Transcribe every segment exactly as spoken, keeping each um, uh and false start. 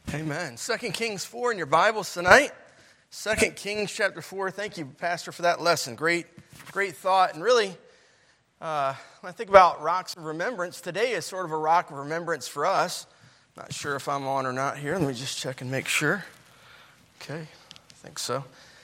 Amen. Second Kings four in your Bibles tonight. Second Kings chapter four. Thank you, Pastor, for that lesson. Great, great thought. And really, uh, when I think about rocks of remembrance, today is sort of a rock of remembrance for us. Not sure if I'm on or not here. Let me just check and make sure. Okay, I think so.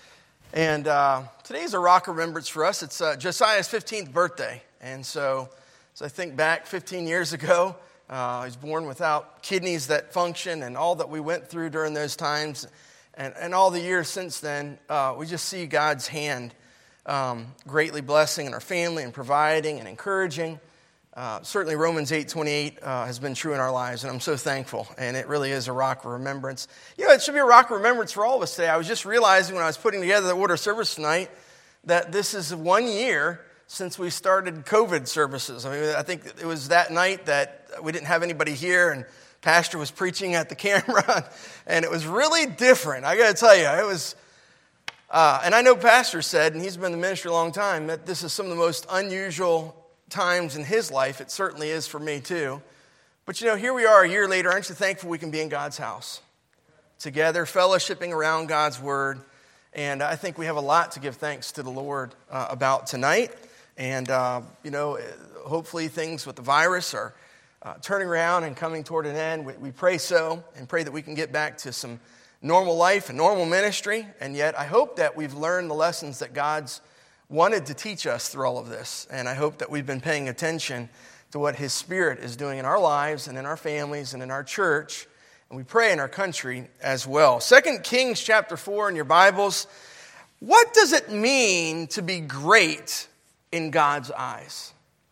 And uh, today is a rock of remembrance for us. It's uh, Josiah's fifteenth birthday. And so, as I think back fifteen years ago, Uh, he was born without kidneys that function, and all that we went through during those times, and, and all the years since then, uh, we just see God's hand um, greatly blessing in our family and providing and encouraging. Uh, certainly Romans eight twenty-eight uh, has been true in our lives, and I'm so thankful, and it really is a rock of remembrance. You know, it should be a rock of remembrance for all of us today. I was just realizing when I was putting together the order of service tonight that this is one year since we started COVID services. I mean, I think it was that night that we didn't have anybody here, and Pastor was preaching at the camera, and it was really different. I got to tell you, it was, uh, and I know Pastor said, and he's been in the ministry a long time, that this is some of the most unusual times in his life. It certainly is for me too. But you know, here we are a year later. Aren't you thankful we can be in God's house together, fellowshipping around God's word? And I think we have a lot to give thanks to the Lord uh, about tonight. And, uh, you know, hopefully things with the virus are uh, turning around and coming toward an end. We, we pray so, and pray that we can get back to some normal life and normal ministry. And yet I hope that we've learned the lessons that God's wanted to teach us through all of this. And I hope that we've been paying attention to what His Spirit is doing in our lives and in our families and in our church. And we pray in our country as well. Second Kings chapter four in your Bibles. What does it mean to be great in God's eyes?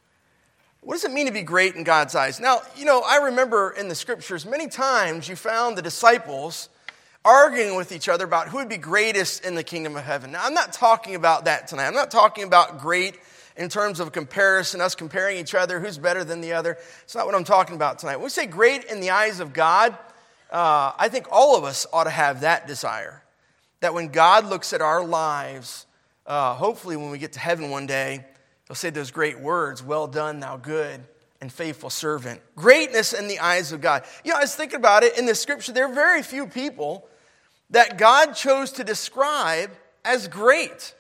What does it mean to be great in God's eyes? Now, you know, I remember in the scriptures, many times you found the disciples arguing with each other about who would be greatest in the kingdom of heaven. Now, I'm not talking about that tonight. I'm not talking about great in terms of comparison, us comparing each other, who's better than the other. It's not what I'm talking about tonight. When we say great in the eyes of God, uh, I think all of us ought to have that desire. That when God looks at our lives, uh, hopefully when we get to heaven one day, He'll say those great words, "Well done, thou good and faithful servant." Greatness in the eyes of God. You know, I was thinking about it in the scripture. There are very few people that God chose to describe as great.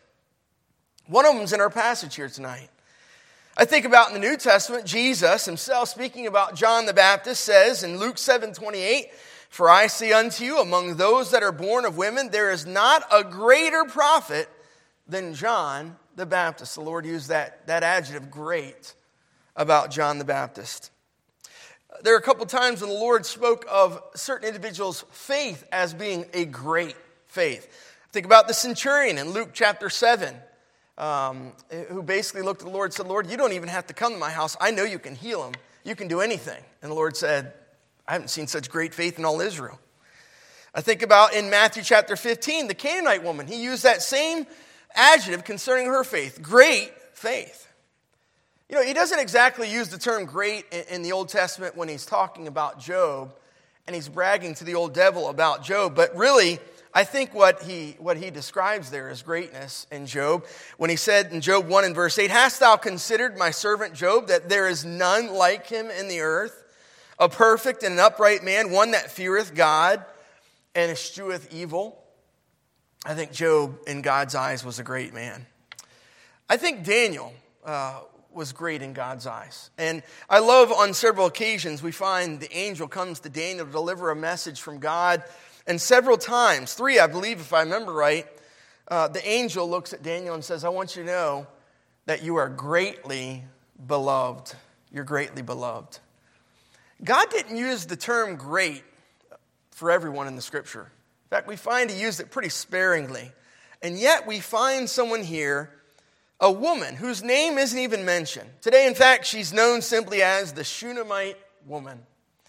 One of them is in our passage here tonight. I think about in the New Testament, Jesus himself, speaking about John the Baptist, says in Luke seven twenty-eight, "For I say unto you, among those that are born of women, there is not a greater prophet than John the Baptist." The Lord used that, that adjective, great, about John the Baptist. There are a couple times when the Lord spoke of certain individuals' faith as being a great faith. Think about the centurion in Luke chapter seven, um, who basically looked at the Lord and said, "Lord, you don't even have to come to my house. I know you can heal him. You can do anything." And the Lord said, "I haven't seen such great faith in all Israel." I think about in Matthew chapter fifteen, the Canaanite woman. He used that same adjective concerning her faith, great faith. You know, he doesn't exactly use the term great in the Old Testament when he's talking about Job, and he's bragging to the old devil about Job, but really, I think what he what he describes there is greatness in Job. When he said in Job one and verse eight, "Hast thou considered my servant Job, that there is none like him in the earth, a perfect and an upright man, one that feareth God and escheweth evil?" I think Job, in God's eyes, was a great man. I think Daniel uh, was great in God's eyes. And I love on several occasions we find the angel comes to Daniel to deliver a message from God. And several times, three I believe if I remember right, uh, the angel looks at Daniel and says, "I want you to know that you are greatly beloved. You're greatly beloved." God didn't use the term great for everyone in the scripture. In fact, we find he used it pretty sparingly. And yet we find someone here, a woman whose name isn't even mentioned. Today, in fact, she's known simply as the Shunammite woman.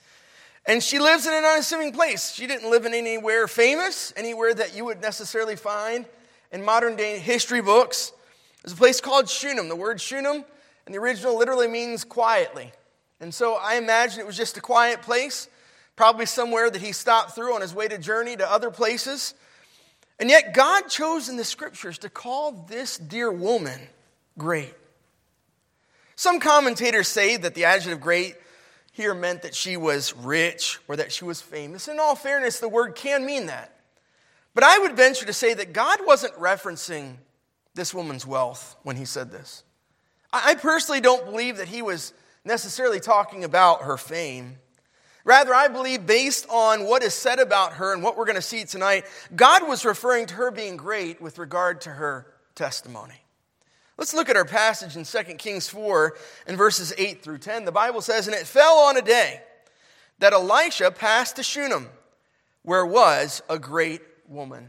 And she lives in an unassuming place. She didn't live in anywhere famous, anywhere that you would necessarily find in modern day history books. There's a place called Shunem. The word Shunem in the original literally means quietly. And so I imagine it was just a quiet place. Probably somewhere that he stopped through on his way to journey to other places. And yet God chose in the scriptures to call this dear woman great. Some commentators say that the adjective great here meant that she was rich or that she was famous. In all fairness, the word can mean that. But I would venture to say that God wasn't referencing this woman's wealth when he said this. I personally don't believe that he was necessarily talking about her fame. Rather, I believe based on what is said about her and what we're going to see tonight, God was referring to her being great with regard to her testimony. Let's look at our passage in Second Kings four and verses eight through ten. The Bible says, "And it fell on a day that Elisha passed to Shunem, where was a great woman.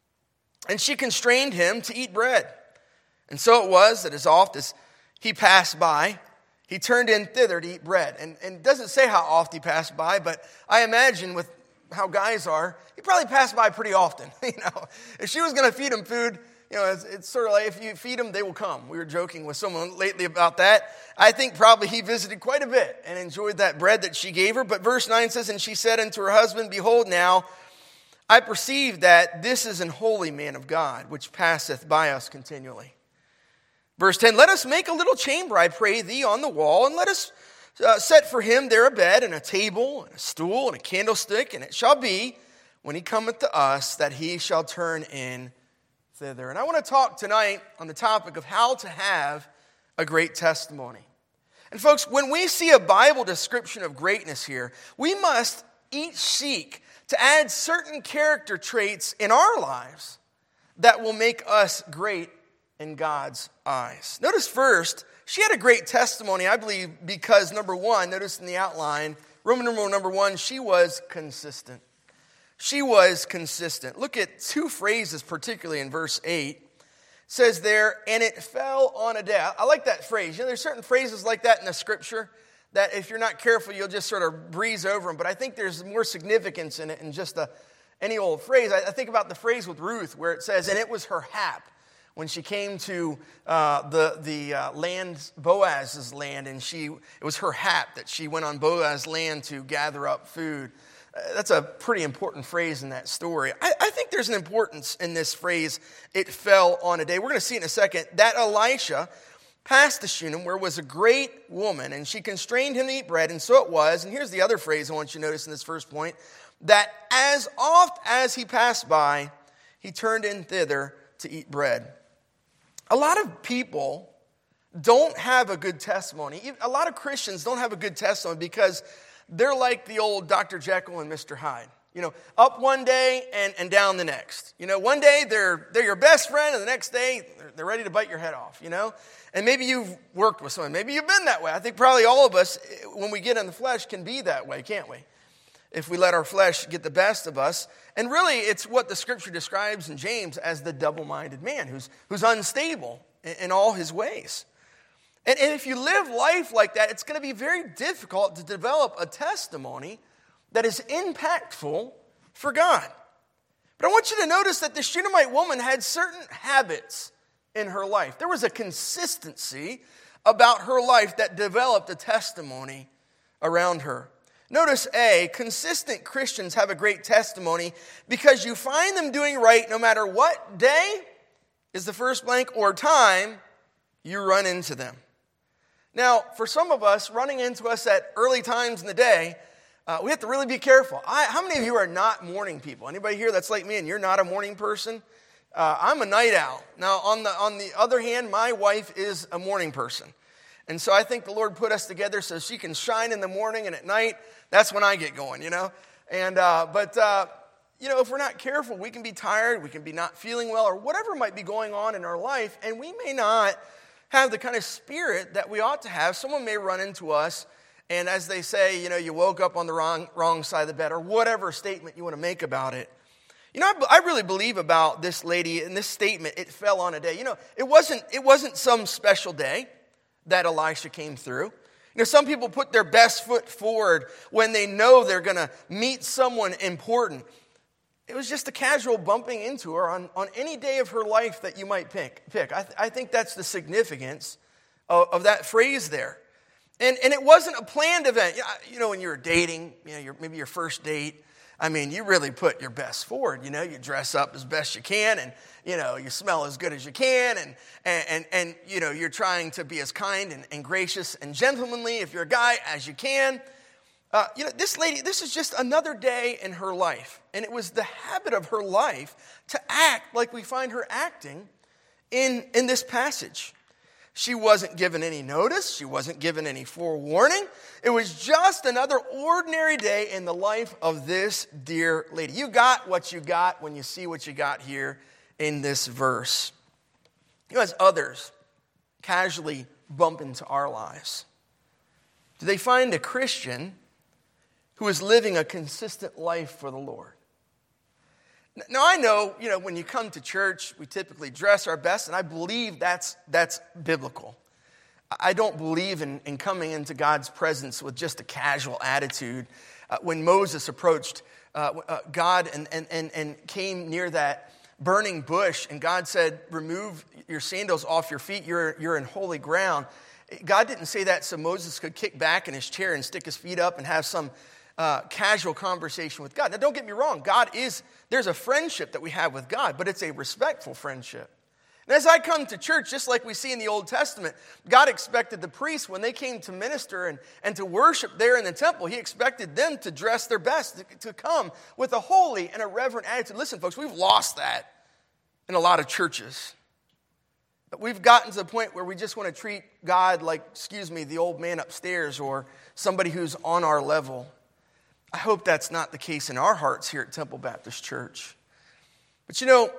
And she constrained him to eat bread. And so it was that as oft as he passed by, he turned in thither to eat bread." And, and it doesn't say how oft he passed by, but I imagine with how guys are, he probably passed by pretty often. You know, if she was going to feed him food, you know, it's, it's sort of like if you feed them, they will come. We were joking with someone lately about that. I think probably he visited quite a bit and enjoyed that bread that she gave her. But verse nine says, "And she said unto her husband, Behold now, I perceive that this is an holy man of God, which passeth by us continually." Verse ten, "Let us make a little chamber, I pray thee, on the wall, and let us uh, set for him there a bed, and a table, and a stool, and a candlestick. And it shall be, when he cometh to us, that he shall turn in thither." And I want to talk tonight on the topic of how to have a great testimony. And folks, when we see a Bible description of greatness here, we must each seek to add certain character traits in our lives that will make us great in God's eyes. Notice first, she had a great testimony, I believe, because number one, notice in the outline, Roman numeral number one, she was consistent. She was consistent. Look at two phrases, particularly in verse eight. It says there, "And it fell on a day." I like that phrase. You know, there's certain phrases like that in the scripture that if you're not careful, you'll just sort of breeze over them. But I think there's more significance in it than just a, any old phrase. I, I think about the phrase with Ruth where it says, "And it was her hap," when she came to uh, the, the uh, land, Boaz's land, and she it was her hap that she went on Boaz's land to gather up food. Uh, that's a pretty important phrase in that story. I, I think there's an importance in this phrase, "it fell on a day." We're going to see in a second that Elisha passed to Shunem, where was a great woman, and she constrained him to eat bread, and so it was. And here's the other phrase I want you to notice in this first point, that as oft as he passed by, he turned in thither to eat bread. A lot of people don't have a good testimony. A lot of Christians don't have a good testimony because they're like the old Doctor Jekyll and Mister Hyde. You know, up one day and, and down the next. You know, one day they're they're your best friend, and the next day they're, they're ready to bite your head off, you know? And maybe you've worked with someone. Maybe you've been that way. I think probably all of us, when we get in the flesh, can be that way, can't we? If we let our flesh get the best of us. And really, it's what the scripture describes in James as the double-minded man who's, who's unstable in, in all his ways. And, and if you live life like that, it's going to be very difficult to develop a testimony that is impactful for God. But I want you to notice that the Shunammite woman had certain habits in her life. There was a consistency about her life that developed a testimony around her. Notice A, consistent Christians have a great testimony because you find them doing right no matter what day is the first blank or time you run into them. Now, for some of us, running into us at early times in the day, uh, we have to really be careful. I, how many of you are not morning people? Anybody here that's like me and you're not a morning person? Uh, I'm a night owl. Now, on the on the other hand, my wife is a morning person. And so I think the Lord put us together so she can shine in the morning, and at night, that's when I get going, you know? And uh, But, uh, you know, if we're not careful, we can be tired, we can be not feeling well, or whatever might be going on in our life, and we may not have the kind of spirit that we ought to have. Someone may run into us, and as they say, you know, you woke up on the wrong, wrong side of the bed, or whatever statement you want to make about it. You know, I, I really believe about this lady and this statement, "it fell on a day." You know, it wasn't it wasn't some special day that Elisha came through. You know, some people put their best foot forward when they know they're going to meet someone important. It was just a casual bumping into her on, on any day of her life that you might pick. pick. I, th- I think that's the significance of, of that phrase there. And, and it wasn't a planned event. You know, when you were dating, you know, your, maybe your first date, I mean, you really put your best forward. You know, you dress up as best you can, and, you know, you smell as good as you can, and, and, and, and you know, you're trying to be as kind and, and gracious and gentlemanly, if you're a guy, as you can. Uh, you know, this lady, this is just another day in her life. And it was the habit of her life to act like we find her acting in, in this passage. She wasn't given any notice. She wasn't given any forewarning. It was just another ordinary day in the life of this dear lady. You got what you got when you see what you got here in this verse. You know, as others casually bump into our lives, do they find a Christian who is living a consistent life for the Lord? Now, I know, you know, when you come to church, we typically dress our best, and I believe that's that's biblical. I don't believe in, in coming into God's presence with just a casual attitude. Uh, when Moses approached uh, uh, God and, and, and, and came near that burning bush, and God said, remove your sandals off your feet, you're, you're in holy ground. God didn't say that so Moses could kick back in his chair and stick his feet up and have some Uh, casual conversation with God. Now, don't get me wrong. God is, there's a friendship that we have with God, but it's a respectful friendship. And as I come to church, just like we see in the Old Testament, God expected the priests, when they came to minister and, and to worship there in the temple, he expected them to dress their best, to, to come with a holy and a reverent attitude. Listen, folks, we've lost that in a lot of churches. But we've gotten to the point where we just want to treat God like, excuse me, the old man upstairs or somebody who's on our level. I hope that's not the case in our hearts here at Temple Baptist Church. But you know,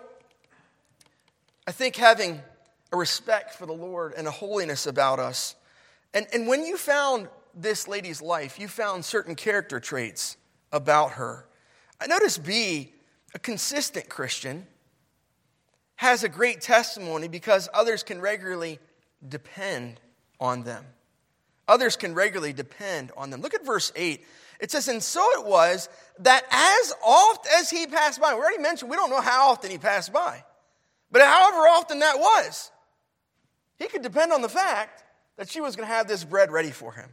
I think having a respect for the Lord and a holiness about us, and, and when you found this lady's life, you found certain character traits about her. I noticed B, a consistent Christian, has a great testimony because others can regularly depend on them. Others can regularly depend on them. Look at verse eight. It says, and so it was that as oft as he passed by, we already mentioned we don't know how often he passed by, but however often that was, he could depend on the fact that she was going to have this bread ready for him.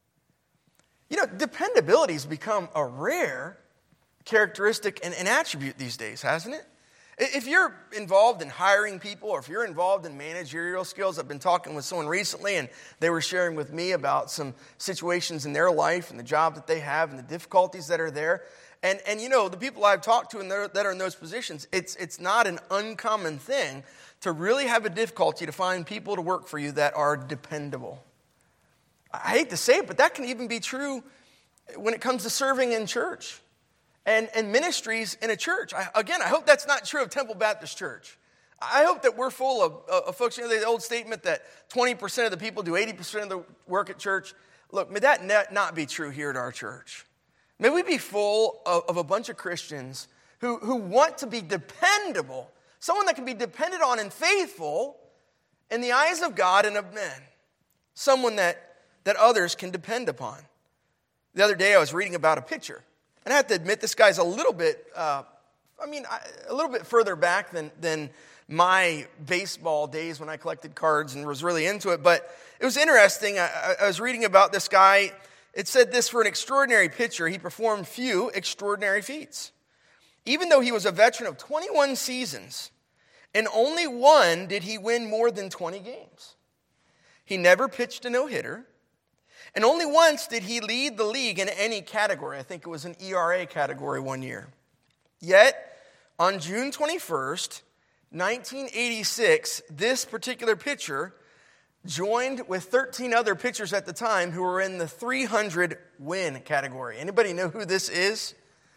You know, dependability has become a rare characteristic and an attribute these days, hasn't it? If you're involved in hiring people or if you're involved in managerial skills, I've been talking with someone recently and they were sharing with me about some situations in their life and the job that they have and the difficulties that are there. And, and you know, the people I've talked to in there, that are in those positions, it's, it's not an uncommon thing to really have a difficulty to find people to work for you that are dependable. I hate to say it, but that can even be true when it comes to serving in church. And, and ministries in a church. I, again, I hope that's not true of Temple Baptist Church. I hope that we're full of, of folks, you know, the old statement that twenty percent of the people do eighty percent of the work at church. Look, may that not be true here at our church. May we be full of, of a bunch of Christians who, who want to be dependable, someone that can be depended on and faithful in the eyes of God and of men, someone that, that others can depend upon. The other day I was reading about a pitcher. And I have to admit, this guy's a little bit, uh, I mean, a little bit further back than, than my baseball days when I collected cards and was really into it. But it was interesting. I, I was reading about this guy. It said this: for an extraordinary pitcher, he performed few extraordinary feats. Even though he was a veteran of twenty-one seasons, and only one did he win more than twenty games. He never pitched a no-hitter. And only once did he lead the league in any category. I think it was an E R A category one year. Yet, on June twenty-first, nineteen eighty-six, this particular pitcher joined with thirteen other pitchers at the time who were in the three hundred win category. Anybody know who this is?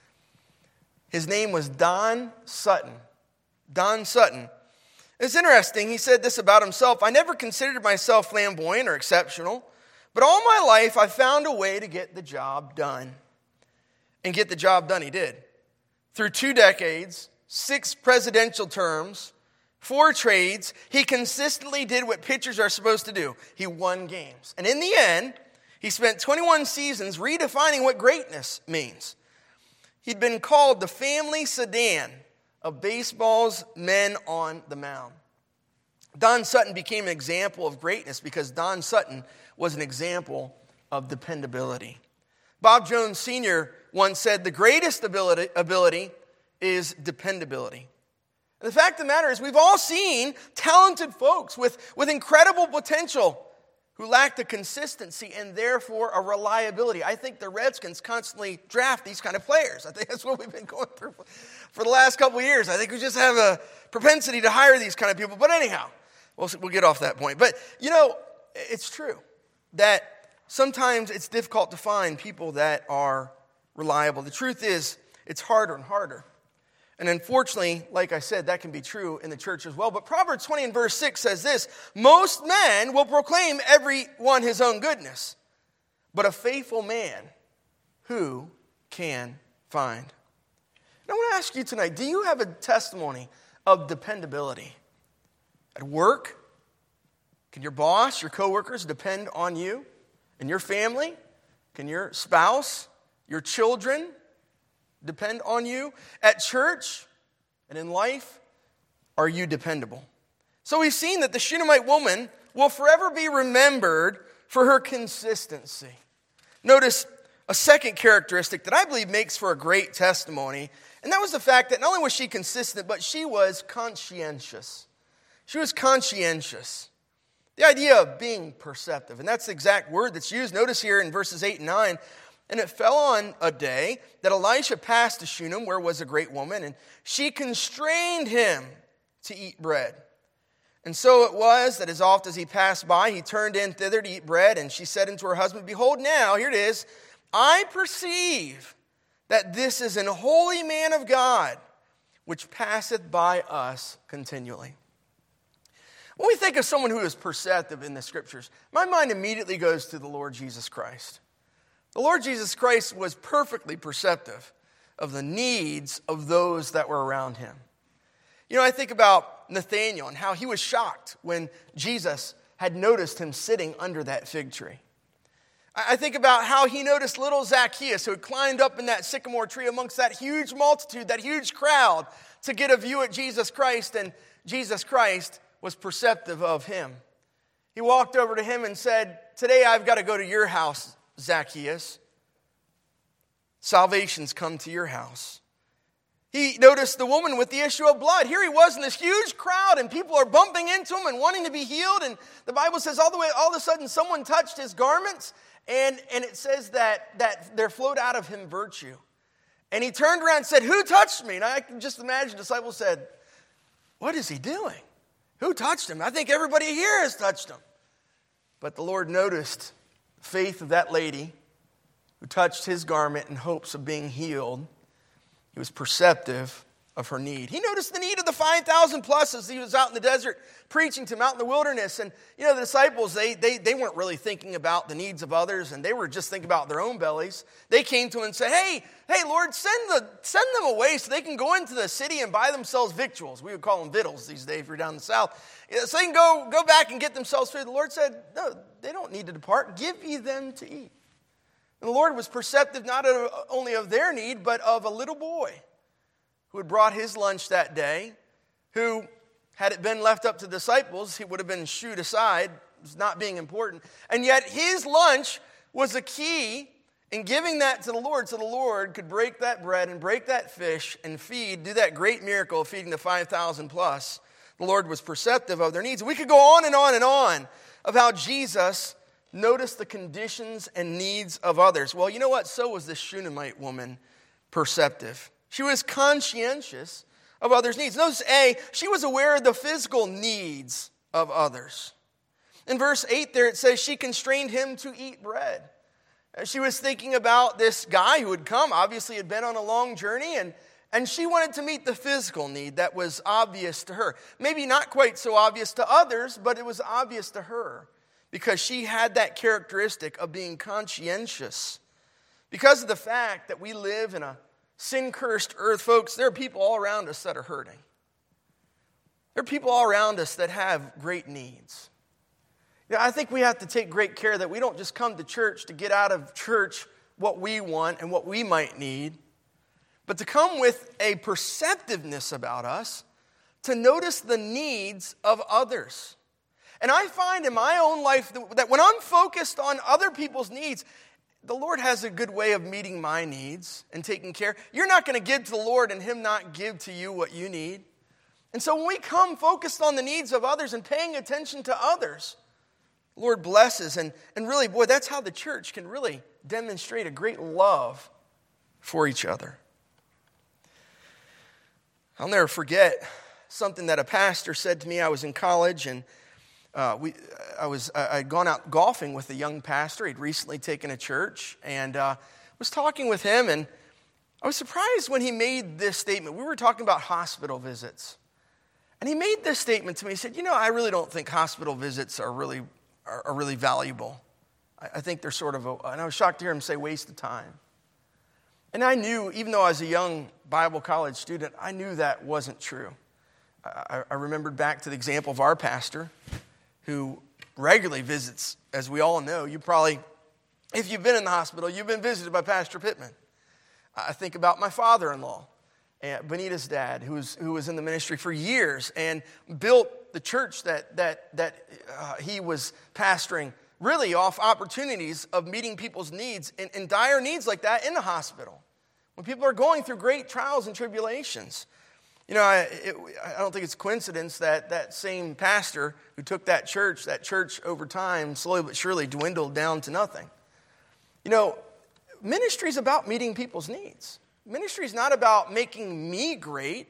His name was Don Sutton. Don Sutton. It's interesting. He said this about himself: I never considered myself flamboyant or exceptional. But all my life, I found a way to get the job done. And get the job done, he did. Through two decades, six presidential terms, four trades, he consistently did what pitchers are supposed to do. He won games. And in the end, he spent twenty-one seasons redefining what greatness means. He'd been called the family sedan of baseball's men on the mound. Don Sutton became an example of greatness because Don Sutton was an example of dependability. Bob Jones Senior once said, the greatest ability, ability is dependability. And the fact of the matter is we've all seen talented folks with, with incredible potential who lack the consistency and therefore a reliability. I think the Redskins constantly draft these kind of players. I think that's what we've been going through for the last couple of years. I think we just have a propensity to hire these kind of people. But anyhow, we'll, we'll get off that point. But, you know, it's true that sometimes it's difficult to find people that are reliable. The truth is, it's harder and harder. And unfortunately, like I said, that can be true in the church as well. But Proverbs twenty and verse six says this: most men will proclaim every one his own goodness, but a faithful man who can find? And I want to ask you tonight, do you have a testimony of dependability? At work, can your boss, your coworkers depend on you? In your family, can your spouse, your children depend on you? At church and in life, are you dependable? So we've seen that the Shunammite woman will forever be remembered for her consistency. Notice a second characteristic that I believe makes for a great testimony, and that was the fact that not only was she consistent, but she was conscientious. She was conscientious. The idea of being perceptive, and that's the exact word that's used. Notice here in verses eight and nine, and it fell on a day that Elisha passed to Shunem, where was a great woman, and she constrained him to eat bread. And so it was that as oft as he passed by, he turned in thither to eat bread, and she said unto her husband, behold now, here it is, I perceive that this is an holy man of God, which passeth by us continually. When we think of someone who is perceptive in the Scriptures, my mind immediately goes to the Lord Jesus Christ. The Lord Jesus Christ was perfectly perceptive of the needs of those that were around him. You know, I think about Nathanael and how he was shocked when Jesus had noticed him sitting under that fig tree. I think about how he noticed little Zacchaeus, who had climbed up in that sycamore tree amongst that huge multitude, that huge crowd, to get a view at Jesus Christ, and Jesus Christ was perceptive of him. He walked over to him and said, today I've got to go to your house, Zacchaeus. Salvation's come to your house. He noticed the woman with the issue of blood. Here he was in this huge crowd, and people are bumping into him and wanting to be healed. And the Bible says all the way, all of a sudden someone touched his garments, and, and it says that, that there flowed out of him virtue. And he turned around and said, who touched me? And I can just imagine the disciples said, what is he doing? Who touched him? I think everybody here has touched him. But the Lord noticed the faith of that lady who touched his garment in hopes of being healed. He was perceptive of her need. He noticed the need of the five thousand plus as he was out in the desert preaching to them out in the wilderness. And, you know, the disciples, they, they, they weren't really thinking about the needs of others, and they were just thinking about their own bellies. They came to him and said, hey, hey, Lord, send, the, send them away so they can go into the city and buy themselves victuals. We would call them victuals these days if you're down in the south. So they can go, go back and get themselves food. The Lord said, no, they don't need to depart. Give ye them to eat. And the Lord was perceptive not only of their need, but of a little boy who had brought his lunch that day, who, had it been left up to disciples, he would have been shooed aside as not being important. And yet his lunch was a key in giving that to the Lord, so the Lord could break that bread and break that fish and feed, do that great miracle of feeding the five thousand plus. The Lord was perceptive of their needs. We could go on and on and on of how Jesus noticed the conditions and needs of others. Well, you know what? So was this Shunammite woman perceptive. She was conscientious of others' needs. Notice A, she was aware of the physical needs of others. In verse eight there it says she constrained him to eat bread. She was thinking about this guy who had come, obviously had been on a long journey, and, and she wanted to meet the physical need that was obvious to her. Maybe not quite so obvious to others, but it was obvious to her because she had that characteristic of being conscientious. Because of the fact that we live in a sin-cursed earth, folks, there are people all around us that are hurting. There are people all around us that have great needs. You know, I think we have to take great care that we don't just come to church to get out of church what we want and what we might need, but to come with a perceptiveness about us to notice the needs of others. And I find in my own life that when I'm focused on other people's needs, the Lord has a good way of meeting my needs and taking care. You're not going to give to the Lord and Him not give to you what you need. And so when we come focused on the needs of others and paying attention to others, Lord blesses. And, and really, boy, that's how the church can really demonstrate a great love for each other. I'll never forget something that a pastor said to me. I was in college, and uh, we, I was, I'd gone out golfing with a young pastor. He'd recently taken a church, and uh, was talking with him, and I was surprised when he made this statement. We were talking about hospital visits, and he made this statement to me. He said, you know, I really don't think hospital visits are really, are, are really valuable. I, I think they're sort of, a, and I was shocked to hear him say waste of time. And I knew, even though I was a young Bible college student, I knew that wasn't true. I, I remembered back to the example of our pastor, who regularly visits, as we all know. You probably, if you've been in the hospital, you've been visited by Pastor Pittman. I think about my father-in-law, Benita's dad, who was, who was in the ministry for years and built the church that, that, that uh, he was pastoring, really off opportunities of meeting people's needs and, and dire needs like that in the hospital. When people are going through great trials and tribulations. You know, I, it, I don't think it's coincidence that that same pastor who took that church, that church over time, slowly but surely dwindled down to nothing. You know, ministry is about meeting people's needs. Ministry is not about making me great.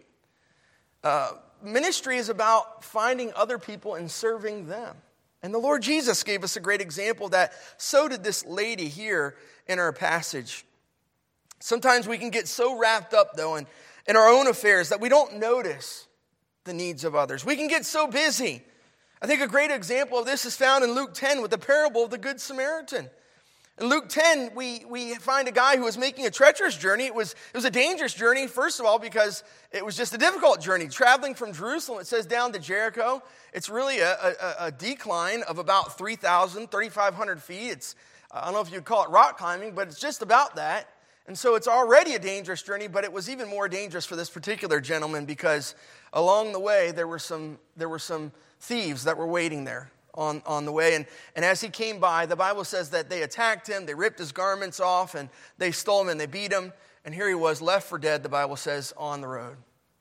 Uh, ministry is about finding other people and serving them. And the Lord Jesus gave us a great example that so did this lady here in our passage. Sometimes we can get so wrapped up, though, in, in our own affairs that we don't notice the needs of others. We can get so busy. I think a great example of this is found in Luke ten with the parable of the Good Samaritan. In Luke ten, we, we find a guy who was making a treacherous journey. It was, it was a dangerous journey, first of all, because it was just a difficult journey. Traveling from Jerusalem, it says, down to Jericho. It's really a, a, a decline of about three thousand, thirty-five hundred feet. It's, I don't know if you'd call it rock climbing, but it's just about that. And so it's already a dangerous journey, but it was even more dangerous for this particular gentleman because along the way, there were some, there were some thieves that were waiting there. On, on the way. And, and as he came by, the Bible says that they attacked him, they ripped his garments off, and they stole him and they beat him. And here he was, left for dead, the Bible says, on the road.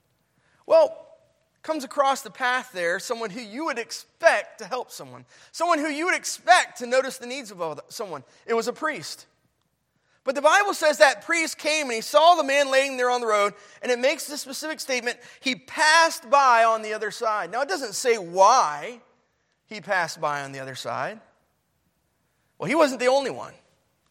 Well, comes across the path there, someone who you would expect to help someone. Someone who you would expect to notice the needs of someone. It was a priest. But the Bible says that priest came and he saw the man laying there on the road, and it makes this specific statement, he passed by on the other side. Now, it doesn't say why he passed by on the other side. Well, he wasn't the only one.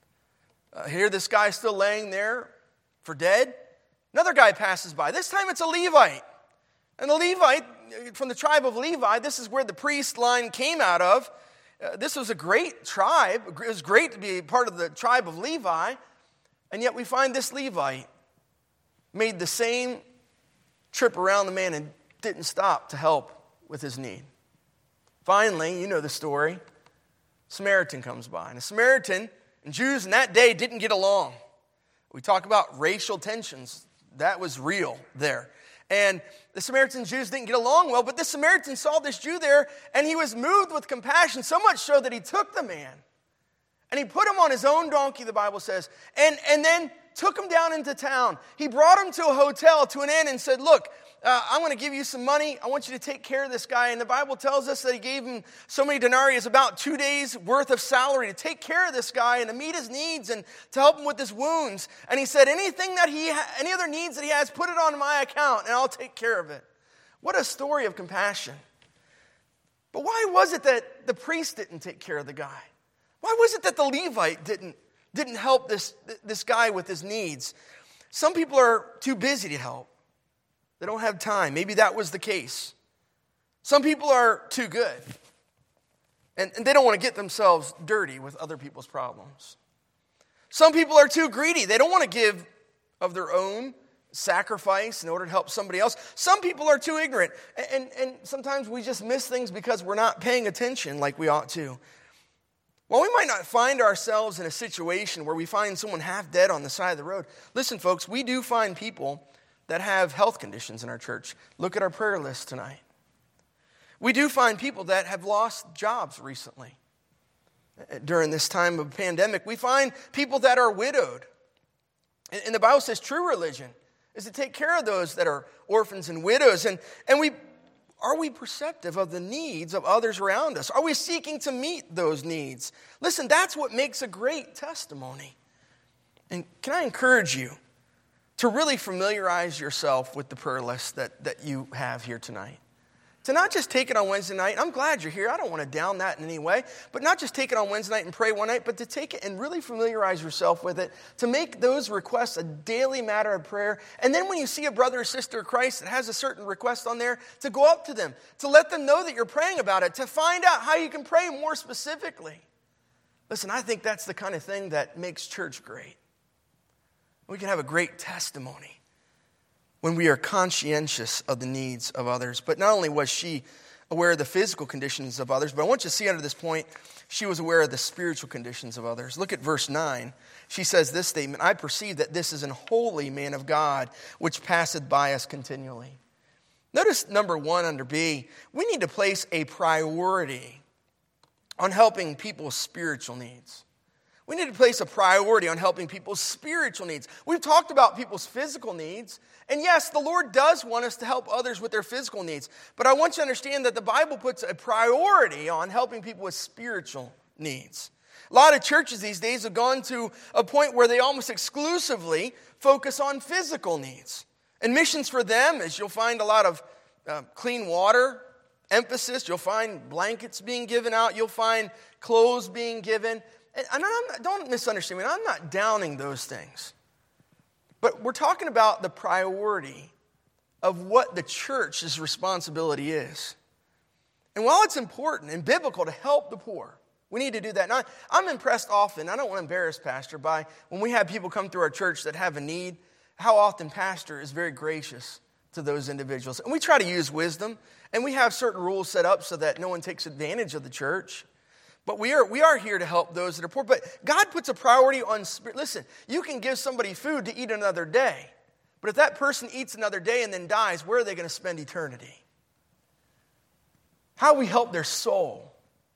Uh, here, this guy still laying there for dead. Another guy passes by. This time it's a Levite. And the Levite, from the tribe of Levi, this is where the priest line came out of. Uh, this was a great tribe. It was great to be part of the tribe of Levi. And yet we find this Levite made the same trip around the man and didn't stop to help with his need. Finally, you know the story, Samaritan comes by. And a Samaritan and Jews in that day didn't get along. We talk about racial tensions. That was real there. And the Samaritan Jews didn't get along well, but this Samaritan saw this Jew there, and he was moved with compassion, so much so that he took the man, and he put him on his own donkey, the Bible says, and, and then took him down into town. He brought him to a hotel, to an inn, and said, look, Uh, I'm going to give you some money. I want you to take care of this guy. And the Bible tells us that he gave him so many denarii, it's about two days worth of salary to take care of this guy and to meet his needs and to help him with his wounds. And he said, anything that he, ha- any other needs that he has, put it on my account and I'll take care of it. What a story of compassion. But why was it that the priest didn't take care of the guy? Why was it that the Levite didn't, didn't help this, this guy with his needs? Some people are too busy to help. They don't have time. Maybe that was the case. Some people are too good. And, and they don't want to get themselves dirty with other people's problems. Some people are too greedy. They don't want to give of their own sacrifice in order to help somebody else. Some people are too ignorant. And, and, and sometimes we just miss things because we're not paying attention like we ought to. While we might not find ourselves in a situation where we find someone half dead on the side of the road, listen, folks, we do find people that have health conditions in our church. Look at our prayer list tonight. We do find people that have lost jobs recently. During this time of pandemic, we find people that are widowed. And the Bible says true religion is to take care of those that are orphans and widows. And, and we Are we perceptive of the needs of others around us? Are we seeking to meet those needs? Listen, that's what makes a great testimony. And can I encourage you to really familiarize yourself with the prayer list that, that you have here tonight? To not just take it on Wednesday night. I'm glad you're here. I don't want to down that in any way. But not just take it on Wednesday night and pray one night, but to take it and really familiarize yourself with it, to make those requests a daily matter of prayer. And then when you see a brother or sister of Christ that has a certain request on there, to go up to them, to let them know that you're praying about it, to find out how you can pray more specifically. Listen, I think that's the kind of thing that makes church great. We can have a great testimony when we are conscientious of the needs of others. But not only was she aware of the physical conditions of others, but I want you to see under this point, she was aware of the spiritual conditions of others. Look at verse nine. She says this statement, I perceive that this is an holy man of God, which passeth by us continually. Notice number one under B, we need to place a priority on helping people's spiritual needs. We need to place a priority on helping people's spiritual needs. We've talked about people's physical needs. And yes, the Lord does want us to help others with their physical needs. But I want you to understand that the Bible puts a priority on helping people with spiritual needs. A lot of churches these days have gone to a point where they almost exclusively focus on physical needs. And missions for them is you'll find a lot of uh, clean water emphasis. You'll find blankets being given out. You'll find clothes being given. And I'm not, don't misunderstand me. I'm not downing those things. But we're talking about the priority of what the church's responsibility is. And while it's important and biblical to help the poor, we need to do that. Now, I'm impressed often, I don't want to embarrass Pastor, by when we have people come through our church that have a need, how often Pastor is very gracious to those individuals. And we try to use wisdom, and we have certain rules set up so that no one takes advantage of the church. But we are we are here to help those that are poor. But God puts a priority on spirit. Listen, you can give somebody food to eat another day. But if that person eats another day and then dies, where are they going to spend eternity? How we help their soul.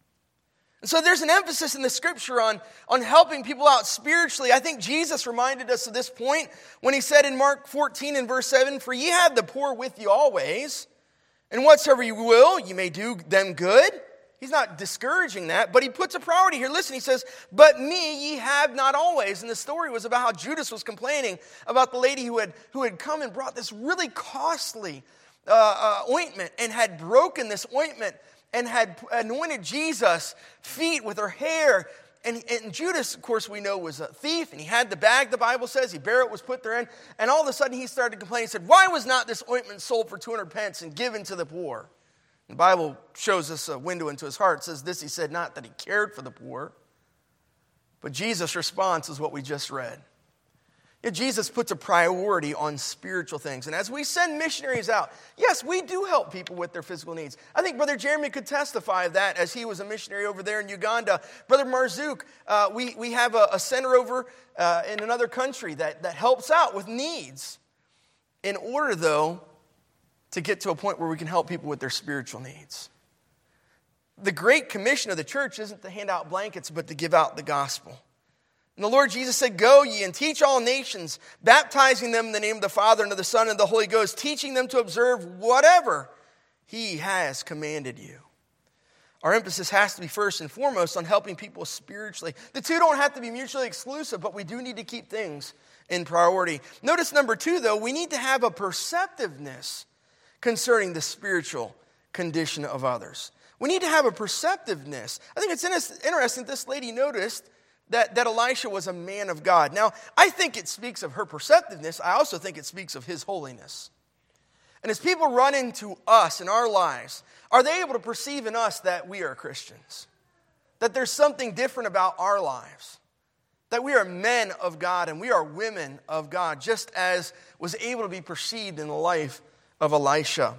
And so there's an emphasis in the scripture on, on helping people out spiritually. I think Jesus reminded us of this point when he said in Mark fourteen and verse seven, For ye have the poor with you always, and whatsoever you will, you may do them good. He's not discouraging that, but he puts a priority here. Listen, he says, but me ye have not always. And the story was about how Judas was complaining about the lady who had, who had come and brought this really costly uh, uh, ointment and had broken this ointment and had anointed Jesus' feet with her hair. And, and Judas, of course, we know was a thief, and he had the bag, the Bible says. He bare it, was put therein. And all of a sudden he started to complain. He said, why was not this ointment sold for two hundred pence and given to the poor? The Bible shows us a window into his heart. It says this, he said, not that he cared for the poor, but Jesus' response is what we just read. Yeah, Jesus puts a priority on spiritual things. And as we send missionaries out, yes, we do help people with their physical needs. I think Brother Jeremy could testify of that as he was a missionary over there in Uganda. Brother Marzouk, uh, we, we have a, a center over uh, in another country that, that helps out with needs. In order, though, to get to a point where we can help people with their spiritual needs. The great commission of the church isn't to hand out blankets, but to give out the gospel. And the Lord Jesus said, go ye and teach all nations, baptizing them in the name of the Father and of the Son and of the Holy Ghost, teaching them to observe whatever he has commanded you. Our emphasis has to be first and foremost on helping people spiritually. The two don't have to be mutually exclusive, but we do need to keep things in priority. Notice number two, though, we need to have a perceptiveness concerning the spiritual condition of others. We need to have a perceptiveness. I think it's interesting this lady noticed that, that Elisha was a man of God. Now, I think it speaks of her perceptiveness. I also think it speaks of his holiness. And as people run into us in our lives, are they able to perceive in us that we are Christians? That there's something different about our lives? That we are men of God and we are women of God, just as was able to be perceived in the life of Elisha.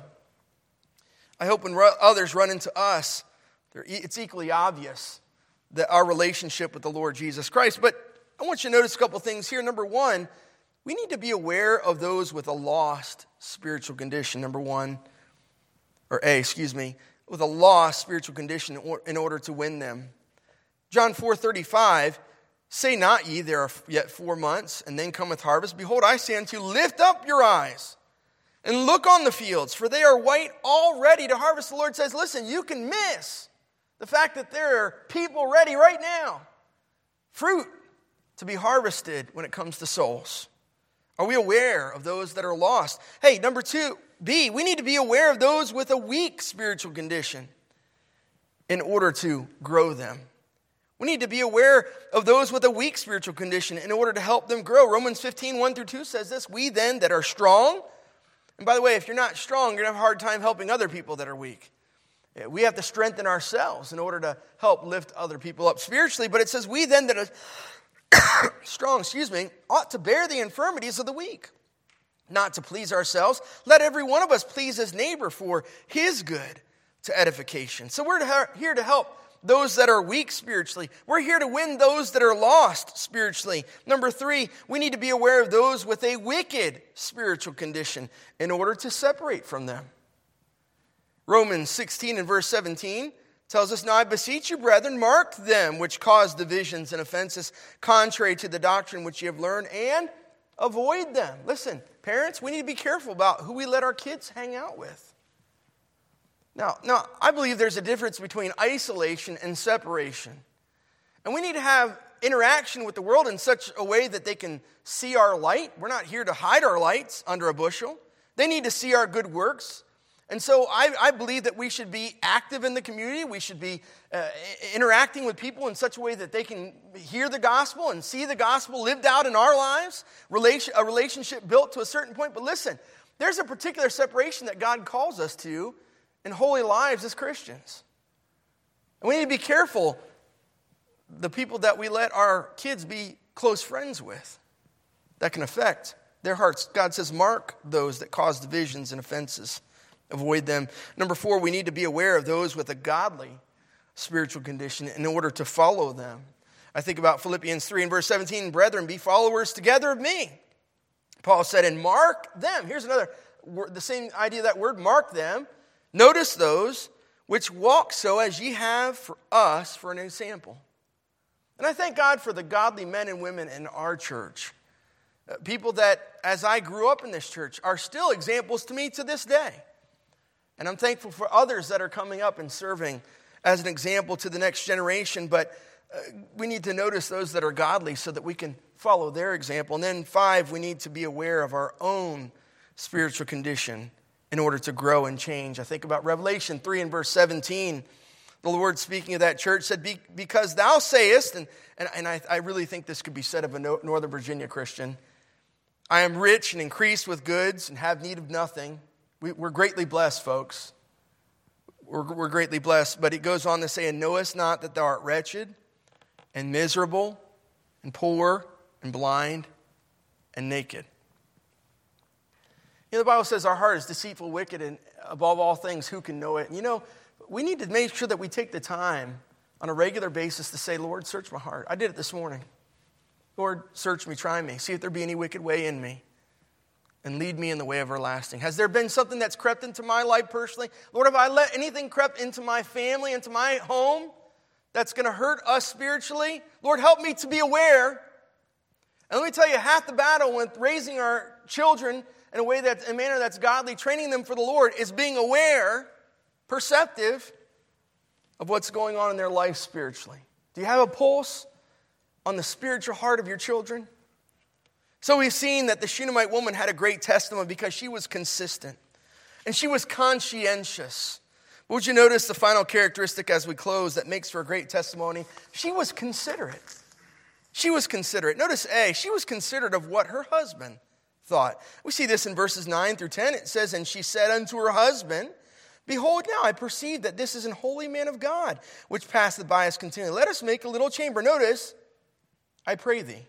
I hope when others run into us, it's equally obvious that our relationship with the Lord Jesus Christ. But I want you to notice a couple things here. Number one, we need to be aware of those with a lost spiritual condition. Number one, or A, excuse me, with a lost spiritual condition in order to win them. John four thirty-five, say not ye, there are yet four months, and then cometh harvest. Behold, I say unto you, lift up your eyes And look on the fields, for they are white already to harvest. The Lord says, listen, you can miss the fact that there are people ready right now. Fruit to be harvested when it comes to souls. Are we aware of those that are lost? Hey, number two, B, we need to be aware of those with a weak spiritual condition in order to grow them. We need to be aware of those with a weak spiritual condition in order to help them grow. Romans fifteen, one through two says this, we then that are strong, and by the way, if you're not strong, you're going to have a hard time helping other people that are weak. We have to strengthen ourselves in order to help lift other people up spiritually. But it says, we then that are strong, excuse me, ought to bear the infirmities of the weak, not to please ourselves. Let every one of us please his neighbor for his good to edification. So we're here to help those that are weak spiritually. We're here to win those that are lost spiritually. Number three, we need to be aware of those with a wicked spiritual condition in order to separate from them. Romans sixteen and verse seventeen tells us, now I beseech you, brethren, mark them which cause divisions and offenses contrary to the doctrine which you have learned, and avoid them. Listen, parents, we need to be careful about who we let our kids hang out with. Now, now, I believe there's a difference between isolation and separation. And we need to have interaction with the world in such a way that they can see our light. We're not here to hide our lights under a bushel. They need to see our good works. And so I, I believe that we should be active in the community. We should be uh, interacting with people in such a way that they can hear the gospel and see the gospel lived out in our lives, relation, a relationship built to a certain point. But listen, there's a particular separation that God calls us to in holy lives as Christians. And we need to be careful the people that we let our kids be close friends with. That can affect their hearts. God says, mark those that cause divisions and offenses. Avoid them. Number four, we need to be aware of those with a godly spiritual condition in order to follow them. I think about Philippians three and verse seventeen, brethren, be followers together of me. Paul said, and mark them. Here's another, the same idea of that word, mark them. Notice those which walk so as ye have for us for an example. And I thank God for the godly men and women in our church. Uh, people that, as I grew up in this church, are still examples to me to this day. And I'm thankful for others that are coming up and serving as an example to the next generation. But uh, we need to notice those that are godly so that we can follow their example. And then five, we need to be aware of our own spiritual condition in order to grow and change. I think about Revelation three and verse seventeen. The Lord, speaking of that church, said, Be, because thou sayest, and, and, and I, I really think this could be said of a Northern Virginia Christian, I am rich and increased with goods and have need of nothing. We, we're greatly blessed, folks. We're, we're greatly blessed. But it goes on to say, and knowest not that thou art wretched and miserable and poor and blind and naked. You know, the Bible says our heart is deceitful, wicked, and above all things, who can know it? And you know, we need to make sure that we take the time on a regular basis to say, Lord, search my heart. I did it this morning. Lord, search me, try me. See if there be any wicked way in me. And lead me in the way of everlasting. Has there been something that's crept into my life personally? Lord, have I let anything crept into my family, into my home, that's going to hurt us spiritually? Lord, help me to be aware. And let me tell you, half the battle with raising our children in a way that, in a manner that's godly, training them for the Lord, is being aware, perceptive of what's going on in their life spiritually. Do you have a pulse on the spiritual heart of your children? So we've seen that the Shunammite woman had a great testimony because she was consistent and she was conscientious. But would you notice the final characteristic as we close that makes for a great testimony? She was considerate. She was considerate. Notice A, she was considerate of what her husband thought. We see this in verses nine through ten. It says, and she said unto her husband, behold, now I perceive that this is an holy man of God, which passeth by us continually. Let us make a little chamber. Notice, I pray thee,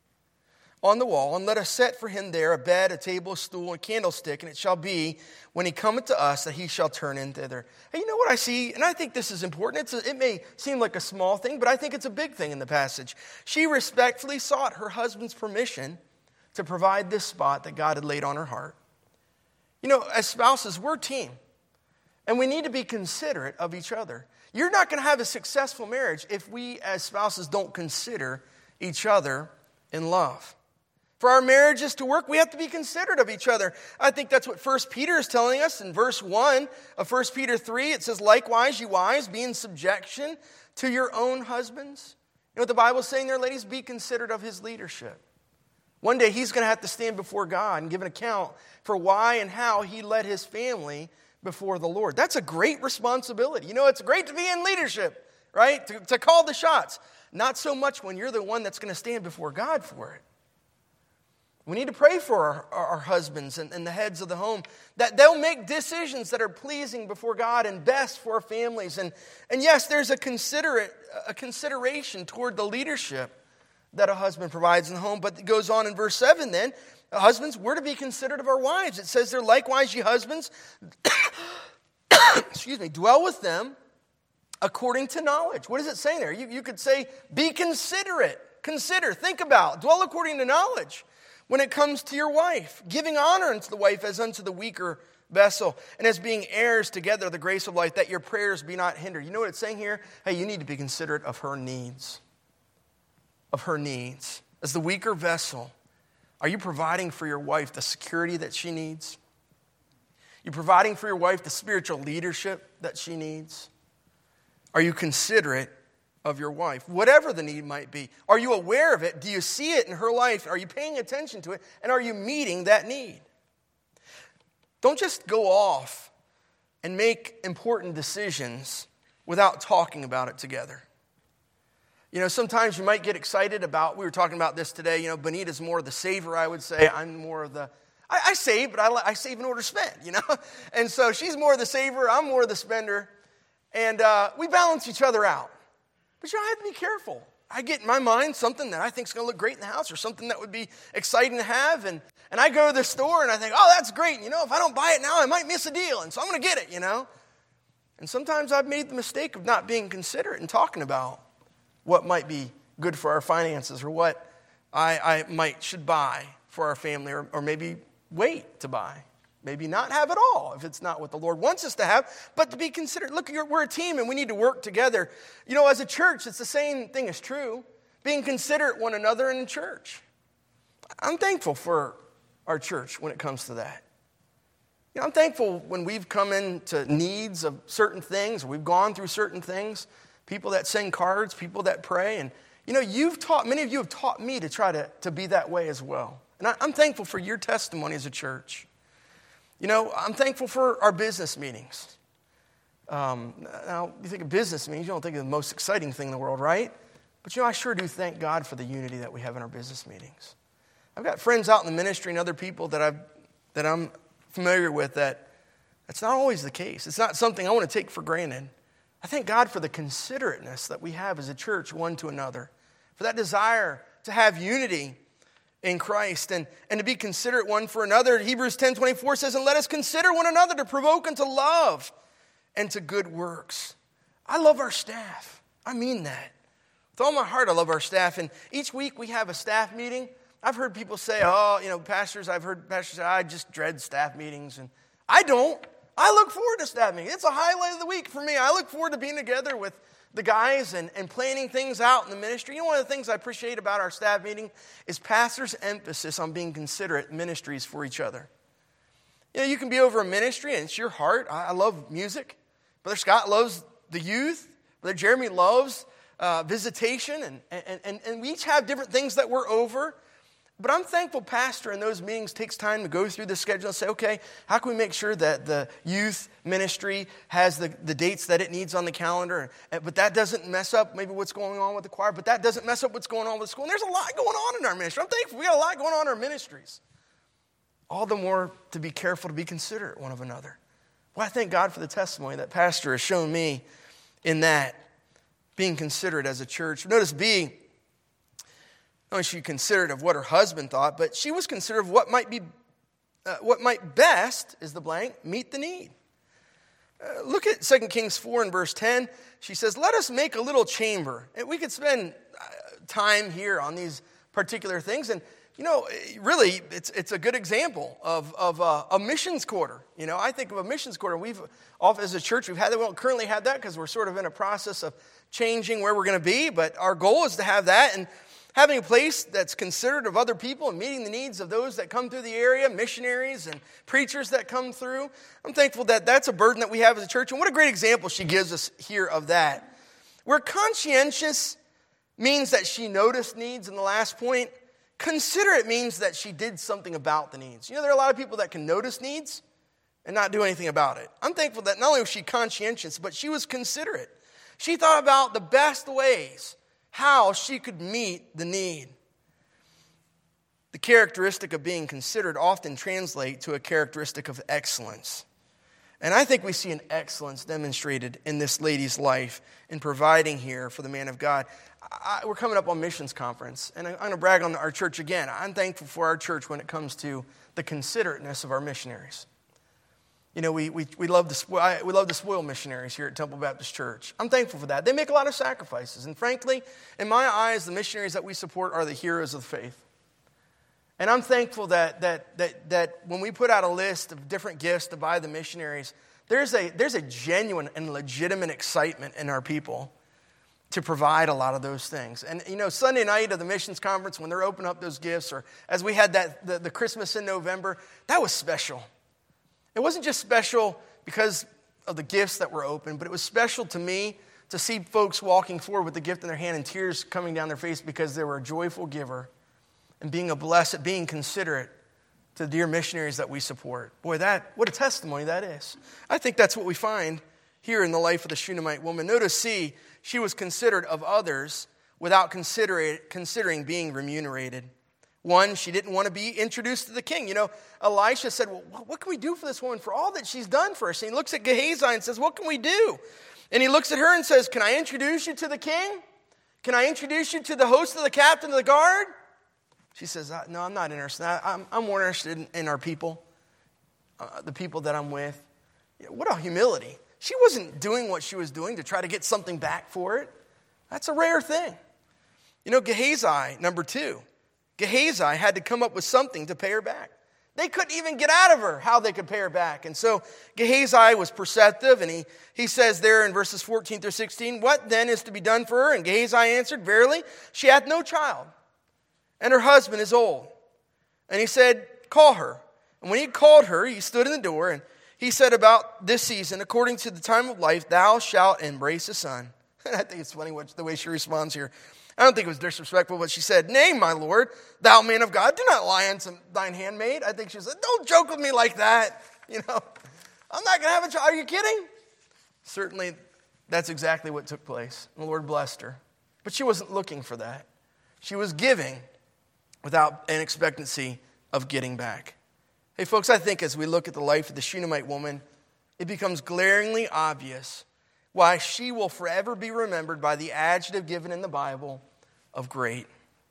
on the wall, and let us set for him there a bed, a table, a stool, a candlestick, and it shall be, when he cometh to us, that he shall turn in thither. Hey, you know what I see? And I think this is important. It's a, it may seem like a small thing, but I think it's a big thing in the passage. She respectfully sought her husband's permission to provide this spot that God had laid on her heart. You know, as spouses, we're a team, and we need to be considerate of each other. You're not going to have a successful marriage if we as spouses don't consider each other in love. For our marriages to work, we have to be considerate of each other. I think that's what First Peter is telling us in verse one of First Peter three. It says, likewise, you wives, be in subjection to your own husbands. You know what the Bible is saying there, ladies? Be considerate of his leadership. One day he's going to have to stand before God and give an account for why and how he led his family before the Lord. That's a great responsibility. You know, it's great to be in leadership, right? To, to call the shots. Not so much when you're the one that's going to stand before God for it. We need to pray for our, our, our husbands and, and the heads of the home, that they'll make decisions that are pleasing before God and best for our families. And, and yes, there's a considerate a consideration toward the leadership that a husband provides in the home. But it goes on in verse seven then, husbands, we're to be considerate of our wives. It says there, likewise, ye husbands, excuse me, dwell with them according to knowledge. What is it saying there? You, you could say, be considerate. Consider, think about, dwell according to knowledge. When it comes to your wife, giving honor unto the wife as unto the weaker vessel, and as being heirs together of the grace of life, that your prayers be not hindered. You know what it's saying here? Hey, you need to be considerate of her needs. Of her needs. As the weaker vessel, are you providing for your wife the security that she needs? You're providing for your wife the spiritual leadership that she needs? Are you considerate of your wife, whatever the need might be? Are you aware of it? Do you see it in her life? Are you paying attention to it? And are you meeting that need? Don't just go off and make important decisions without talking about it together. You know, sometimes you might get excited about, we were talking about this today, you know, Benita's more of the saver, I would say. I'm more of the, I, I save, but I, I save in order to spend, you know? And so she's more of the saver, I'm more of the spender. And uh, we balance each other out. But you know, I have to be careful. I get in my mind something that I think is going to look great in the house or something that would be exciting to have. And, and I go to the store and I think, oh, that's great. You know, if I don't buy it now, I might miss a deal. And so I'm going to get it, you know. And sometimes I've made the mistake of not being considerate and talking about what might be good for our finances or what I, I might should buy for our family or, or maybe wait to buy. Maybe not have it all if it's not what the Lord wants us to have, but to be considered. Look, we're a team and we need to work together. You know, as a church, it's the same thing is true. Being considerate one another in church. I'm thankful for our church when it comes to that. You know, I'm thankful when we've come into needs of certain things, or we've gone through certain things, people that send cards, people that pray. And, you know, you've taught, many of you have taught me to try to, to be that way as well. And I, I'm thankful for your testimony as a church. You know, I'm thankful for our business meetings. Um, now, you think of business meetings, you don't think of the most exciting thing in the world, right? But, you know, I sure do thank God for the unity that we have in our business meetings. I've got friends out in the ministry and other people that, I've, that I'm familiar with that that's not always the case. It's not something I want to take for granted. I thank God for the considerateness that we have as a church one to another, for that desire to have unity in Christ and, and to be considerate one for another. Hebrews ten twenty-four says, and let us consider one another to provoke unto love and to good works. I love our staff. I mean that. With all my heart, I love our staff. And each week we have a staff meeting. I've heard people say, oh, you know, pastors, I've heard pastors say, I just dread staff meetings. And I don't. I look forward to staff meetings. It's a highlight of the week for me. I look forward to being together with the guys and, and planning things out in the ministry. You know, one of the things I appreciate about our staff meeting is pastors' emphasis on being considerate ministries for each other. You know, you can be over a ministry and it's your heart. I, I love music. Brother Scott loves the youth. Brother Jeremy loves uh, visitation. And, and, and, and we each have different things that we're over. But I'm thankful pastor in those meetings takes time to go through the schedule and say, okay, how can we make sure that the youth ministry has the, the dates that it needs on the calendar, but that doesn't mess up maybe what's going on with the choir, but that doesn't mess up what's going on with school. And there's a lot going on in our ministry. I'm thankful we got a lot going on in our ministries. All the more to be careful to be considerate one of another. Well, I thank God for the testimony that pastor has shown me in that, being considerate as a church. Notice B, not only she considered of what her husband thought, but she was considerate of what might be, uh, what might best, is the blank, meet the need. Uh, look at Second Kings four and verse ten. She says, let us make a little chamber. And we could spend uh, time here on these particular things. And, you know, really, it's it's a good example of, of uh, a missions quarter. You know, I think of a missions quarter. We've, off as a church, we've had that. We don't currently have that because we're sort of in a process of changing where we're going to be. But our goal is to have that. And Having a place that's considerate of other people and meeting the needs of those that come through the area, missionaries and preachers that come through. I'm thankful that that's a burden that we have as a church. And what a great example she gives us here of that. Where conscientious means that she noticed needs in the last point, considerate means that she did something about the needs. You know, there are a lot of people that can notice needs and not do anything about it. I'm thankful that not only was she conscientious, but she was considerate. She thought about the best ways how she could meet the need. The characteristic of being considered often translates to a characteristic of excellence. And I think we see an excellence demonstrated in this lady's life in providing here for the man of God. I, we're coming up on missions conference, and I'm going to brag on our church again. I'm thankful for our church when it comes to the considerateness of our missionaries. You know, we we we love to spoil, we love to spoil missionaries here at Temple Baptist Church. I'm thankful for that. They make a lot of sacrifices. And frankly, in my eyes, the missionaries that we support are the heroes of the faith. And I'm thankful that that that that when we put out a list of different gifts to buy the missionaries, there's a there's a genuine and legitimate excitement in our people to provide a lot of those things. And you know, Sunday night of the missions conference, when they're opening up those gifts, or as we had that the, the Christmas in November, that was special. It wasn't just special because of the gifts that were open, but it was special to me to see folks walking forward with the gift in their hand and tears coming down their face because they were a joyful giver and being a blessed, being considerate to the dear missionaries that we support. Boy, that what a testimony that is. I think that's what we find here in the life of the Shunammite woman. Notice C, she was considerate of others without considering, considering being remunerated. One, she didn't want to be introduced to the king. You know, Elisha said, well, what can we do for this woman for all that she's done for us? And he looks at Gehazi and says, what can we do? And he looks at her and says, can I introduce you to the king? Can I introduce you to the host of the captain of the guard? She says, no, I'm not interested. I'm, I'm more interested in, in our people, uh, the people that I'm with. You know, what a humility. She wasn't doing what she was doing to try to get something back for it. That's a rare thing. You know, Gehazi, number two. Gehazi had to come up with something to pay her back. They couldn't even get out of her how they could pay her back. And so Gehazi was perceptive, and he, he says there in verses fourteen through sixteen, what then is to be done for her? And Gehazi answered, verily, she hath no child, and her husband is old. And he said, call her. And when he called her, he stood in the door, and he said, about this season, according to the time of life, thou shalt embrace a son. And I think it's funny what, the way she responds here. I don't think it was disrespectful, but she said, nay, my Lord, thou man of God, do not lie unto thine handmaid. I think she said, don't joke with me like that. You know, I'm not going to have a child. Are you kidding? Certainly, that's exactly what took place. The Lord blessed her. But she wasn't looking for that. She was giving without an expectancy of getting back. Hey, folks, I think as we look at the life of the Shunammite woman, it becomes glaringly obvious why she will forever be remembered by the adjective given in the Bible of great.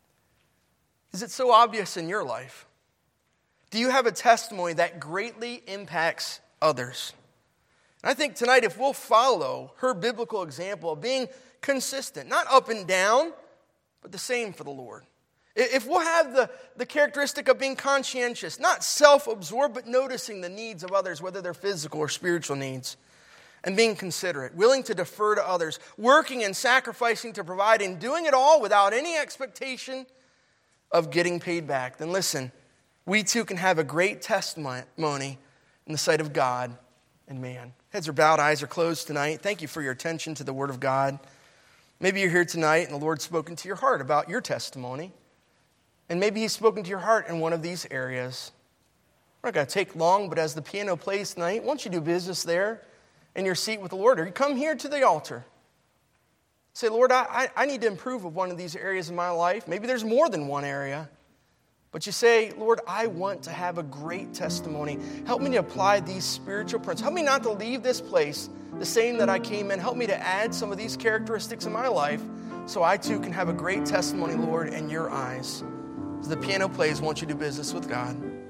Is it so obvious in your life? Do you have a testimony that greatly impacts others? And I think tonight, if we'll follow her biblical example of being consistent, not up and down, but the same for the Lord. If we'll have the, the characteristic of being conscientious, not self-absorbed, but noticing the needs of others, whether they're physical or spiritual needs, and being considerate, willing to defer to others, working and sacrificing to provide, and doing it all without any expectation of getting paid back, then listen, we too can have a great testimony in the sight of God and man. Heads are bowed, eyes are closed tonight. Thank you for your attention to the Word of God. Maybe you're here tonight and the Lord's spoken to your heart about your testimony. And maybe He's spoken to your heart in one of these areas. We're not going to take long, but as the piano plays tonight, won't you do business there in your seat with the Lord? Or you come here to the altar. Say, Lord, I, I need to improve of one of these areas in my life. Maybe there's more than one area. But you say, Lord, I want to have a great testimony. Help me to apply these spiritual principles. Help me not to leave this place the same that I came in. Help me to add some of these characteristics in my life so I too can have a great testimony, Lord, in your eyes. As the piano plays, won't you do business with God?